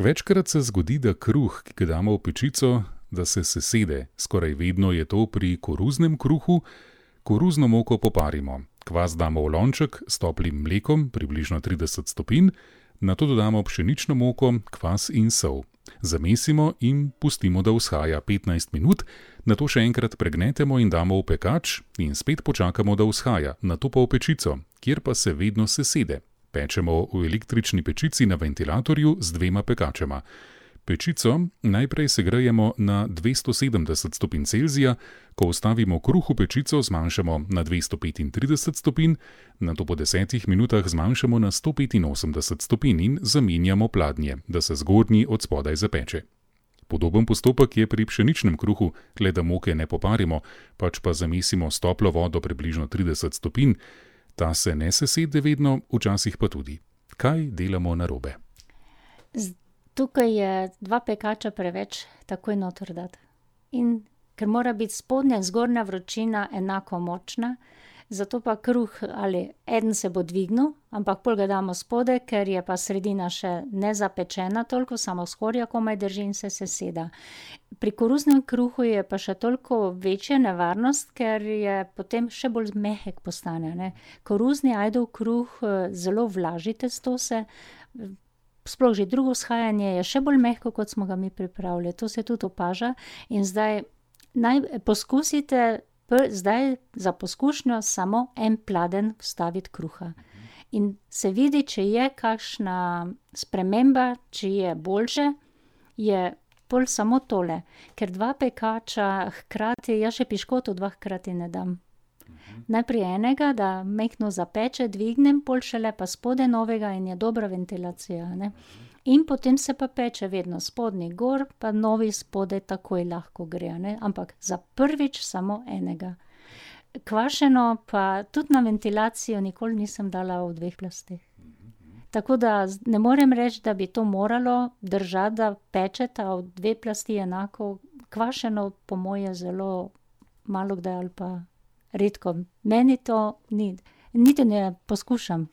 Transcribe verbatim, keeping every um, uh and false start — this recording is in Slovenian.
Večkrat se zgodi, da kruh, ki ga damo v pečico, da se sesede. Skoraj vedno je to pri koruznem kruhu. Koruzno moko poparimo. Kvas damo v lonček s toplim mlekom, približno trideset stopinj, nato dodamo pšenično moko, kvas in sol. Zamesimo in pustimo, da vzhaja petnajst minut, nato še enkrat pregnetemo in damo v pekač in spet počakamo, da vzhaja, nato pa v pečico, kjer pa se vedno sesede. Pečemo v električni pečici na ventilatorju z dvema pekačema. Pečico najprej segrejemo na dvesto sedemdeset stopinj Celzija, ko vstavimo kruh v pečico, zmanjšamo na dvesto petintrideset stopinj, nato po desetih minutah zmanjšamo na sto petinosemdeset stopinj in zamenjamo pladnje, da se zgornji od spodaj zapeče. Podoben postopek je pri pšeničnem kruhu, le da moke ne poparimo, pač pa zamesimo s toplo vodo približno trideset stopinj. Ta se ne sesede vedno, včasih pa tudi. Kaj delamo narobe? Tukaj je dva pekača preveč takoj noter dati. In ker mora biti spodnja in zgornja vročina enako močna, zato pa kruh ali eden se bo dvignil, ampak pol ga damo spodaj, ker je pa sredina še nezapečena toliko, samo skorja komaj drži in se seseda. Pri koruznem kruhu je pa še toliko večja nevarnost, ker je potem še bolj mehek postane, ne. Koruzni ajdov kruh zelo vlaži testo se, sploh že drugo vzhajanje je še bolj mehko, kot smo ga mi pripravili. To se tudi opaža in zdaj naj poskusite zdaj za poskušnjo samo en pladenj vstaviti kruha. In se vidi, če je kakšna sprememba, če je boljše, je pol samo tole. Ker dva pekača hkrati, jaz še piškotov dva hkrati ne dam. Najprej enega, da majhno zapeče, dvignem, pol šele pa spodaj novega in je dobra ventilacija, ne. In potem se pa peče vedno spodnji gor, pa novi spodaj takoj lahko gre, ne. Ampak za prvič samo enega. Kvašeno pa tudi na ventilacijo nikoli nisem dala v dveh plasteh. Tako da ne morem reči, da bi to moralo držati, da pečeta v dve plasti enako. Kvašeno po moje zelo malokdaj ali pa redko. Meni to ni, niti ne poskušam.